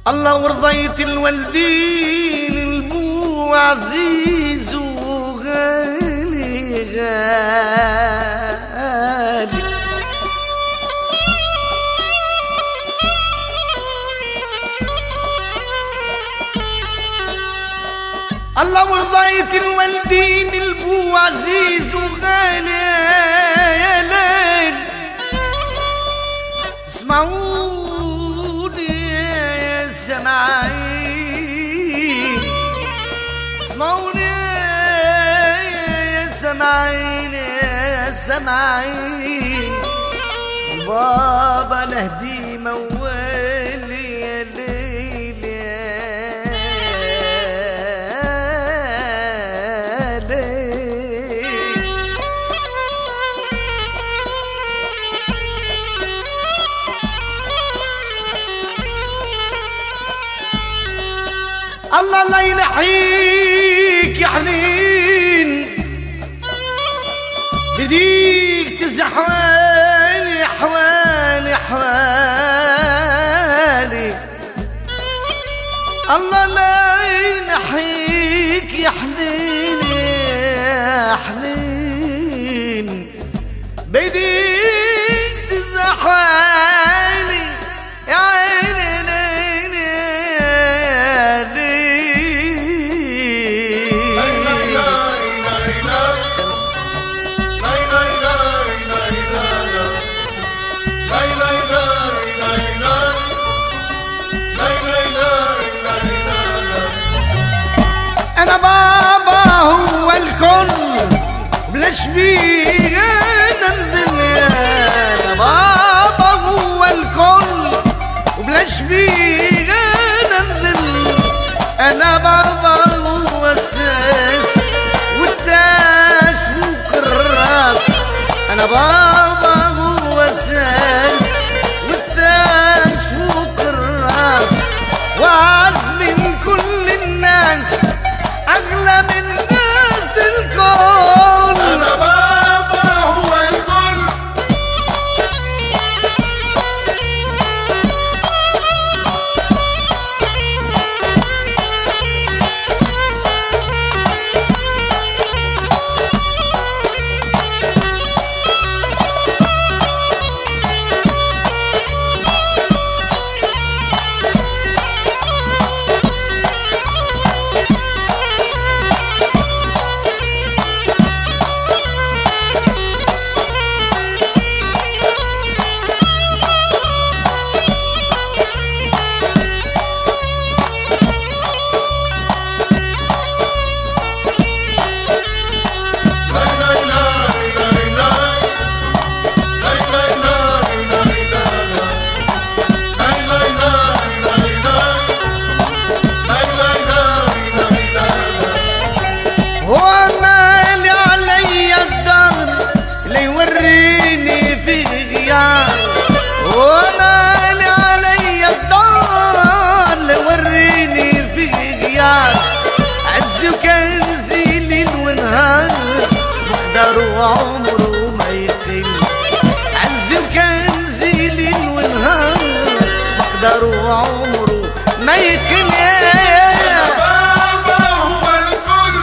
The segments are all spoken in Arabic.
الله ورضيت الوالدين البو عزيز وغالي غالي. الله ورضيت الوالدين البو عزيز وغالي يا ليل. اسمعوني يا سماعين، اسمعوني يا سماعين يا سماعين. بابا نهدي مولي يا ليل يا ليل. الله لا ينحيك يا حنين، بديك تزحوالي حوالي حوالي. الله لا ينحيك يا حنين يا حنين، بديك تزحوالي يا عيني أنا بابا هو الكل بلا شبيه ننزل. أنا بابا هو الكل وبلا شبيه ننزل. أنا بابا هو الساس والتاج فوق الراس. أنا بابا هو الساس والتاج فوق الراس، وعز من كل الناس أغلى من ناس الكون. أنا بابا هو الكل. وعمره ما يقل عز وكنزي ليل ونهار، مقدر وعمره ما يقل. بابا هو الكل.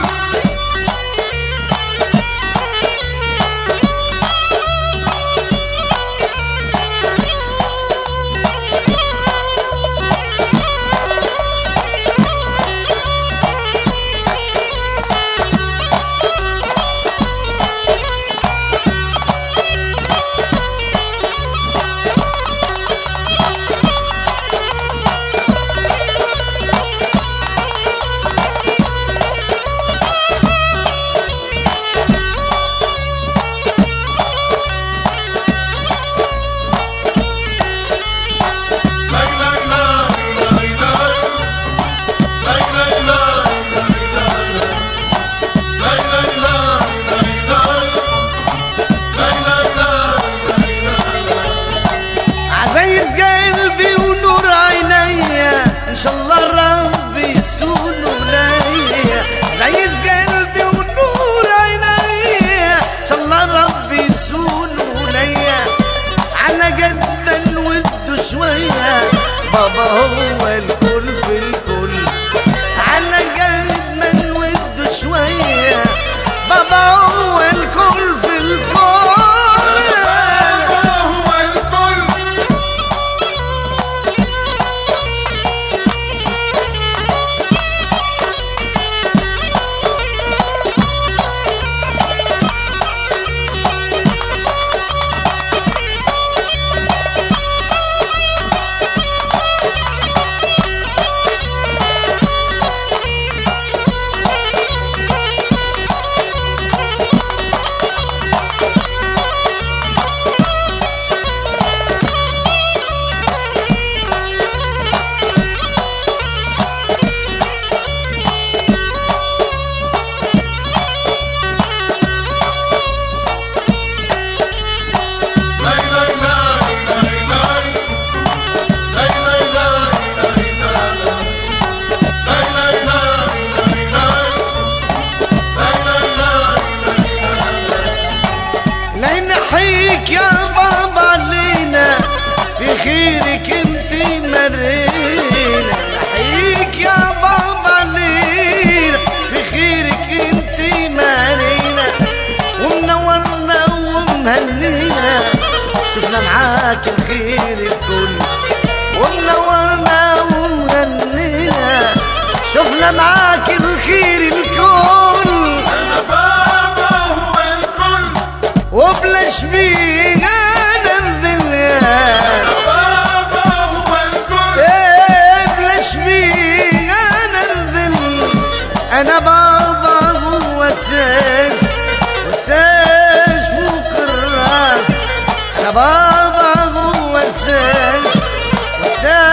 إن شاء الله ربي يسون ولايا، زيز قلبي ونور عينيا. إن شاء الله ربي يسون ولايا، على قد الود شوية. بابا هو الكل. شفنا معاك الخير الكل ومنورنا ومغنينا شفنا معاك الخير الكل أنا بابا هو الكل وبلا شبيه انا الذل أنا بابا هو الكل بلا شبيه انا الذل انا بابا هو الساس والتاج فوق الراس انا بابا هو الساس والتاج